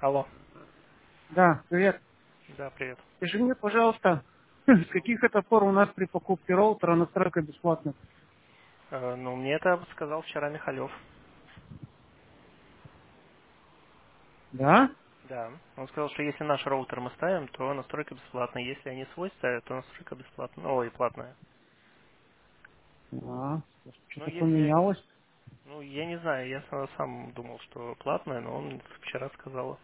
Алло. Да, привет. Да, привет. Скажи мне, пожалуйста, с каких это пор у нас при покупке роутера настройка бесплатная? Ну, мне это сказал вчера Михалев. Да? Да. Он сказал, что если наш роутер мы ставим, то настройка бесплатная. Если они свой ставят, то настройка бесплатная. Ой, платная. А, Ну, что-то если... поменялось. Ну, я не знаю, я сам думал, что платная, но он вчера сказал,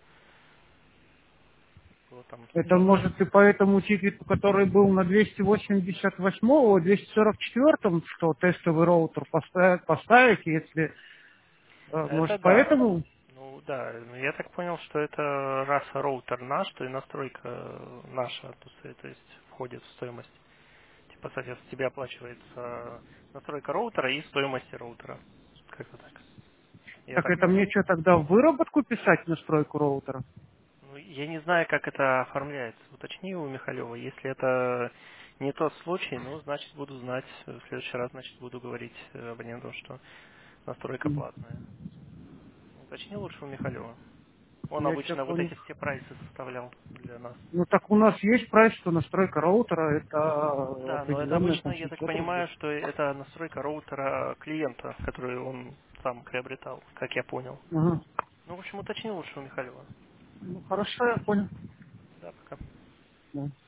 что там... Это Ну, может и по этому тикету, который был на 288-го, 244-м, что тестовый роутер поставить, если, это может, да. поэтому? Ну, да. Ну, я так понял, что это раз роутер наш, то и настройка наша, то есть входит в стоимость. Типа, соответственно, тебе оплачивается настройка роутера и стоимость роутера. Как-то так. Я Так так это понял. мне что тогда в выработку писать настройку роутера? Ну, я не знаю, как это оформляется. Уточни у Михалева. Если это не тот случай, ну, значит, буду знать. В следующий раз, значит, буду говорить абоненту, что настройка М, платная. Уточни лучше у Михалева. Он Я тебя обычно вот понял. эти все прайсы составлял для нас. Ну так у нас есть прайс, что настройка роутера это Да, но это определенная обычно, там я так 700 рублей. понимаю, что это настройка роутера клиента, который он сам приобретал, как я понял. Ага. Ну, в общем, уточни лучше у Михалева. Ну хорошо, я понял. Да, пока. Да.